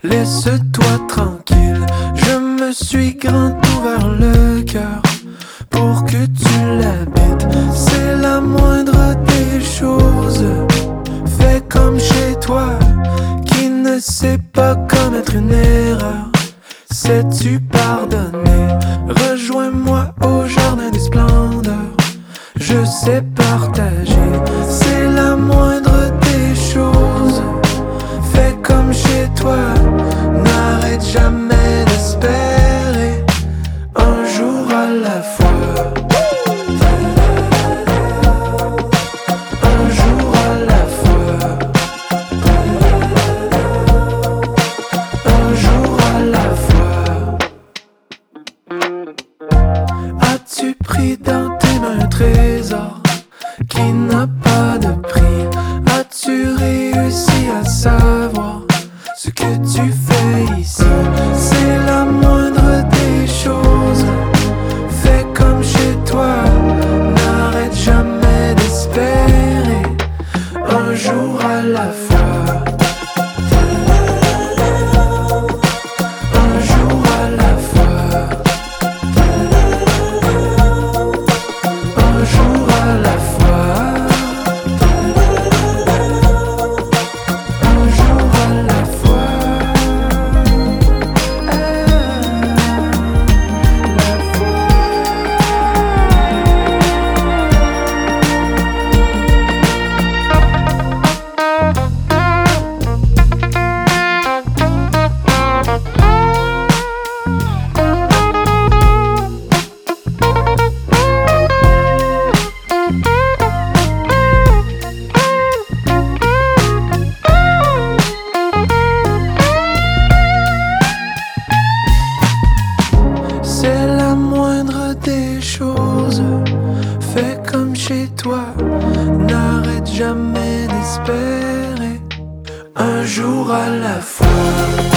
Laisse-toi tranquille, je me suis grand ouvert le cœur pour que tu l'habites. C'est la moindre des choses. Fais comme chez toi, qui ne sait pas commettre une erreur. Sais-tu pardonner? Rejoins-moi au jardin des splendeurs. Je sais partager, c'est la moindre des choses. Fais comme chez toi, n'arrête jamais d'espérer, un jour à la fois. Un jour à la fois. Un jour à la fois. As-tu pris dans tes mains un trésor qui n'a pas de prix? As-tu réussi à savoir ce que tu fais ici? C'est la moindre des choses. Fais comme chez toi, n'arrête jamais d'espérer, un jour à la fois. Un jour à la fois. Un jour à la fois. Un jour à la fois. C'est la moindre des choses. Fais comme chez toi, n'arrête jamais d'espérer, un jour à la fois.